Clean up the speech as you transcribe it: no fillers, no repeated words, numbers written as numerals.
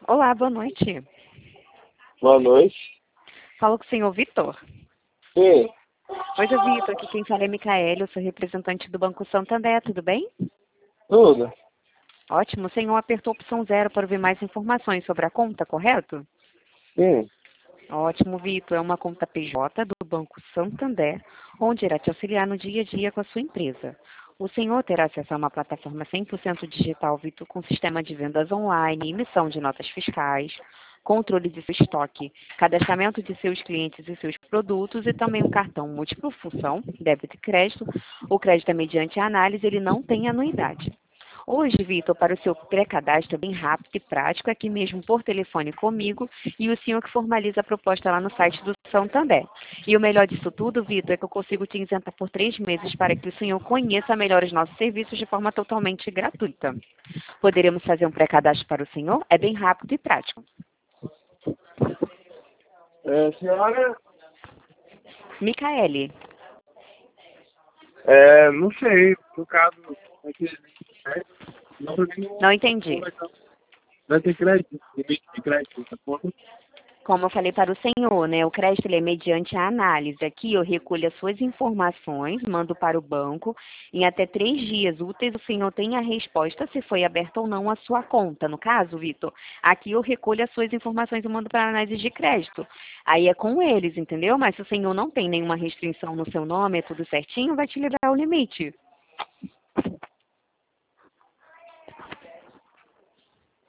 Olá, boa noite. Boa noite. Falo com o senhor Vitor. Sim, Oi, seu Vitor, aqui quem fala é Micaele, eu sou representante do Banco Santander, tudo bem? tudo. Ótimo, o senhor apertou a opção 0 para ouvir mais informações sobre a conta, correto? Sim, Ótimo, Vitor, é uma conta PJ do Banco Santander, onde irá te auxiliar no dia a dia com a sua empresa. O senhor terá acesso a uma plataforma 100% digital, Vitor, com sistema de vendas online, emissão de notas fiscais, controle de seu estoque, cadastramento de seus clientes e seus produtos e também um cartão múltiplo função, débito e crédito. O crédito é mediante análise, ele não tem anuidade. Hoje, Vitor, para o seu pré-cadastro é bem rápido e prático, aqui mesmo por telefone comigo, e o senhor que formaliza a proposta lá no site do Santander. E o melhor disso tudo, Vitor, é que eu consigo te isentar por 3 meses para que o senhor conheça melhor os nossos serviços de forma totalmente gratuita. Poderemos fazer um pré-cadastro para o senhor? É bem rápido e prático. senhora, Micaele, não sei, no caso, aqui, não, não entendi. vai ter crédito, limite de crédito, essa conta. Como eu falei para o senhor, né, o crédito ele é mediante a análise. Aqui eu recolho as suas informações, mando para o banco. Em até 3 dias úteis, o senhor tem a resposta se foi aberta ou não a sua conta. No caso, Vitor, aqui eu recolho as suas informações e mando para a análise de crédito. Aí é com eles, entendeu? Mas se o senhor não tem nenhuma restrição no seu nome, é tudo certinho, vai te liberar o limite.